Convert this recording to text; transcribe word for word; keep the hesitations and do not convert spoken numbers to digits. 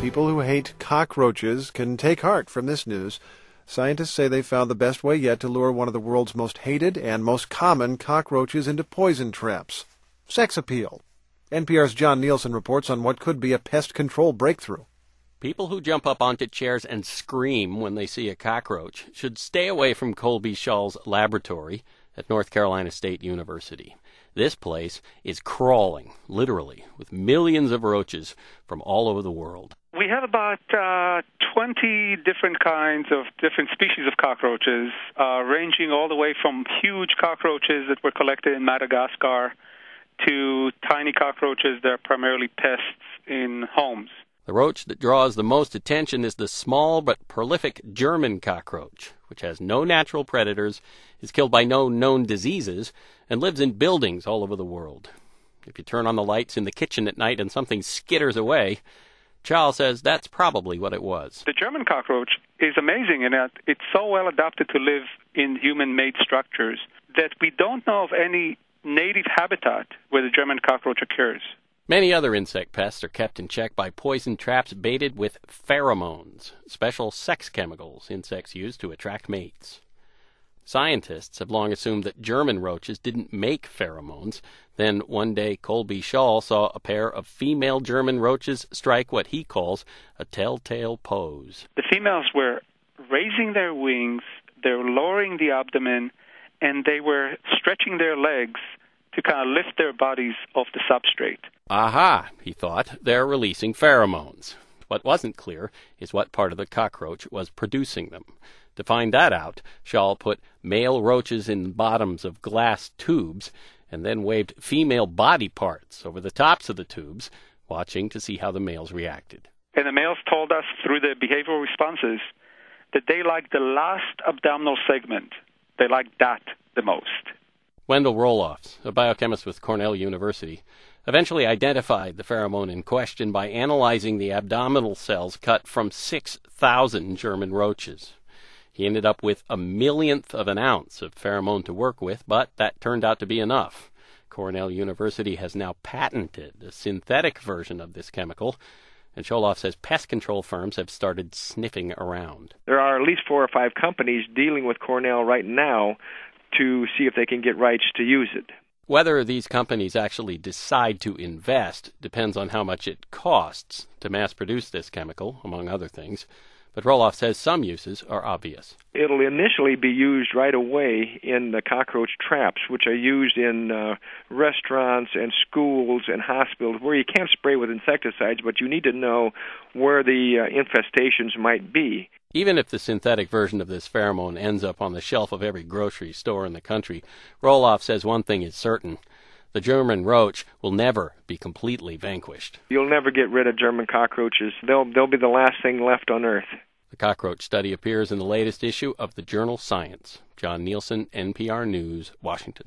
People who hate cockroaches can take heart from this news. Scientists say they found the best way yet to lure one of the world's most hated and most common cockroaches into poison traps. Sex appeal. N P R's John Nielsen reports on what could be a pest control breakthrough. People who jump up onto chairs and scream when they see a cockroach should stay away from Colby Schall's laboratory at North Carolina State University. This place is crawling, literally, with millions of roaches from all over the world. We have about uh, twenty different kinds of different species of cockroaches, uh, ranging all the way from huge cockroaches that were collected in Madagascar to tiny cockroaches that are primarily pests in homes. The roach that draws the most attention is the small but prolific German cockroach, which has no natural predators, is killed by no known diseases, and lives in buildings all over the world. If you turn on the lights in the kitchen at night and something skitters away, Charles says that's probably what it was. The German cockroach is amazing in that it's so well adapted to live in human-made structures that we don't know of any native habitat where the German cockroach occurs. Many other insect pests are kept in check by poison traps baited with pheromones, special sex chemicals insects use to attract mates. Scientists have long assumed that German roaches didn't make pheromones. Then one day Colby Schall saw a pair of female German roaches strike what he calls a telltale pose. The females were raising their wings, they were lowering the abdomen, and they were stretching their legs to kind of lift their bodies off the substrate. Aha, he thought, they're releasing pheromones. What wasn't clear is what part of the cockroach was producing them. To find that out, Schall put male roaches in the bottoms of glass tubes and then waved female body parts over the tops of the tubes, watching to see how the males reacted. And the males told us through the behavioral responses that they liked the last abdominal segment. They liked that the most. Wendell Roelofs, a biochemist with Cornell University, eventually identified the pheromone in question by analyzing the abdominal cells cut from six thousand German roaches. He ended up with a millionth of an ounce of pheromone to work with, but that turned out to be enough. Cornell University has now patented a synthetic version of this chemical, and Scholoff says pest control firms have started sniffing around. There are at least four or five companies dealing with Cornell right now to see if they can get rights to use it. Whether these companies actually decide to invest depends on how much it costs to mass produce this chemical, among other things. But Roelofs says some uses are obvious. It'll initially be used right away in the cockroach traps, which are used in uh, restaurants and schools and hospitals where you can't spray with insecticides, but you need to know where the uh, infestations might be. Even if the synthetic version of this pheromone ends up on the shelf of every grocery store in the country, Roelofs says one thing is certain. The German roach will never be completely vanquished. You'll never get rid of German cockroaches. They'll, they'll be the last thing left on Earth. The cockroach study appears in the latest issue of the journal Science. John Nielsen, N P R News, Washington.